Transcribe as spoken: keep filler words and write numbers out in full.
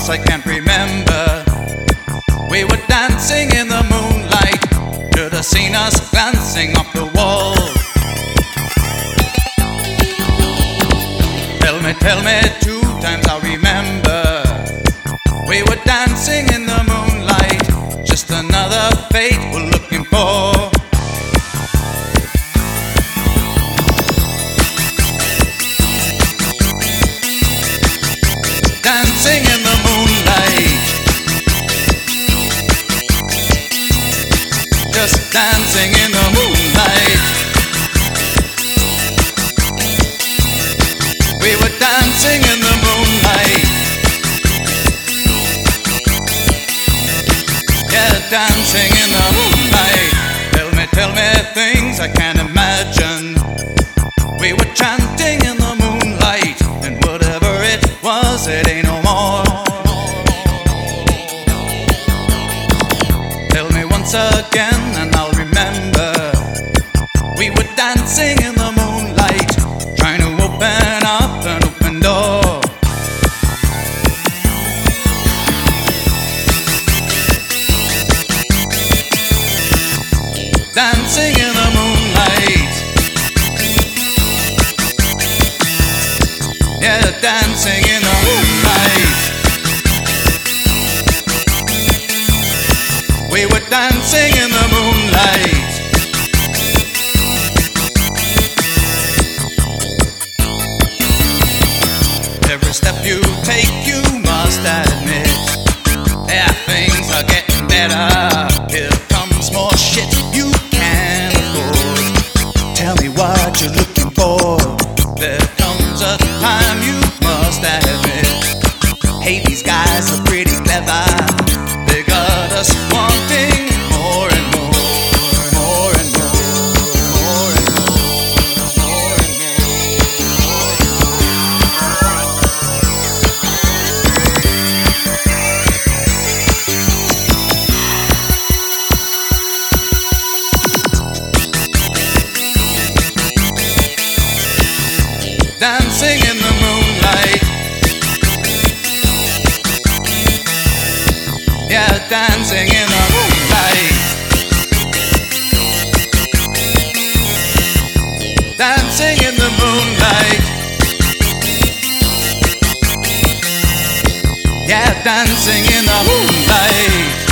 was, I can't remember. We were dancing in the moonlight. Should have seen us glancing off the wall. Tell me, tell me, two times I'll remember. We were dancing in the moonlight. Just another fate we're looking for. Dancing in the moonlight. Just dancing in the moonlight. We were dancing in the moonlight. Yeah, dancing in the moonlight. Tell me, tell me things I can't imagine. We were chanting in the moonlight, and whatever it was, it ain't no more. Tell me once again and I'll remember. We were dancing in the moonlight, trying to open up an open door. Dancing in the moonlight. Yeah, dancing in the moonlight. We were dancing in the moonlight. Every step you take, you must admit, yeah, things are getting better. Here comes more shit you can't afford. Tell me what you're looking for. There comes a time you must admit, hey, these guys are pretty clever. They got us wanting more and more, more and more, more and more, more and more. Dancing in the moonlight. Yeah, dancing in the moonlight. Dancing in the moonlight. Yeah, dancing in the moonlight.